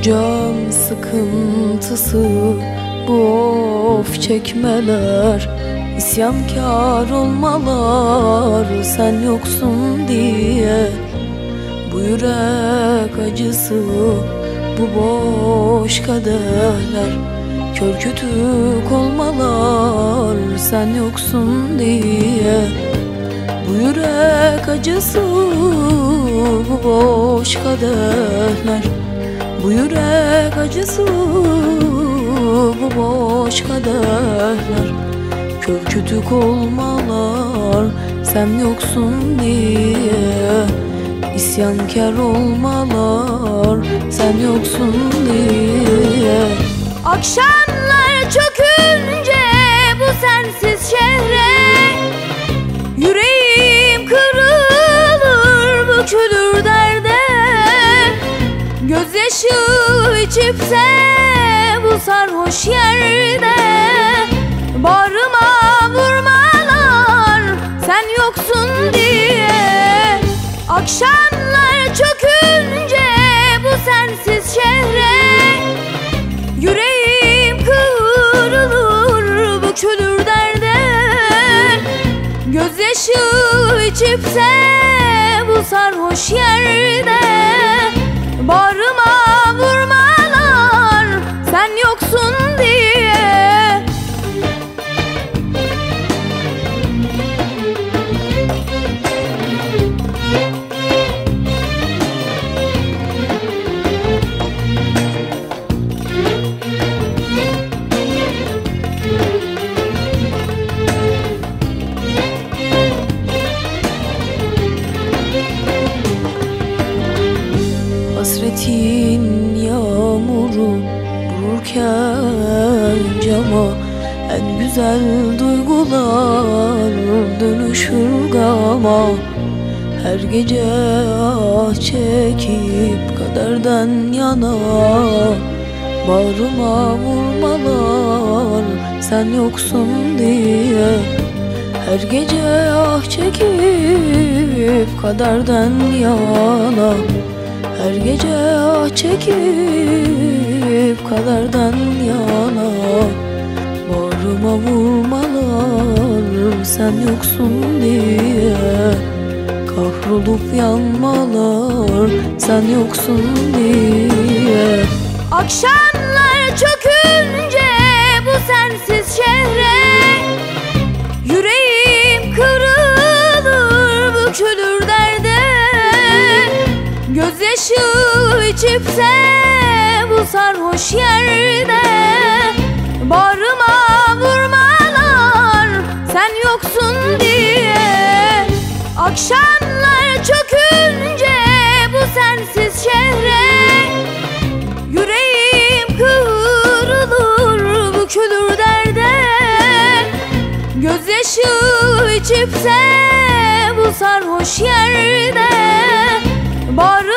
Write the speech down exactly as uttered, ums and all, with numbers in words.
can sıkıntısı, bu of çekmeler, isyankar olmalar sen yoksun diye. Bu yürek acısı, bu boş kaderler, kör kütük olmalar sen yoksun diye. Bu yürek acısı, bu boş kaderler, bu yürek acısı, bu boş kaderler, kör kütük olmalar sen yoksun diye. İsyankar olmalar sen yoksun diye. Akşamlar çökünce bu sensiz şehre, yüreğim kırılır, bükülür derde. Gözyaşı içipse bu sarhoş yerde, bağrıma vurmalar sen yoksun diye. Akşamlar çökünce bu sensiz şehre, yüreğim kırılır, bükülür derde. Gözyaşı içipse bu sarhoş yerde, bağrıma vurmalar sen yoksun diye. Hasretin yağmuru vururken cama, en güzel duygular dönüşür gama. Her gece ah çekip kaderden yana, bağrıma vurmalar sen yoksun diye. Her gece ah çekip kaderden yana, her gece ah çekip kaderden yana, bağrıma vurmalar sen yoksun diye. Kahrolup yanmalar sen yoksun diye. Akşamlar çökünce bu sensiz şehre, yüreğim kırılır, bükülür derde. Gözyaşı içipse bu sarhoş yerde, bağrıma vurmalar sen yoksun diye. Akşamlar çökünce bu sensiz şehre, yüreğim kırılır, bükülür derde. Gözyaşı içipse bu sarhoş yerde, bağrıma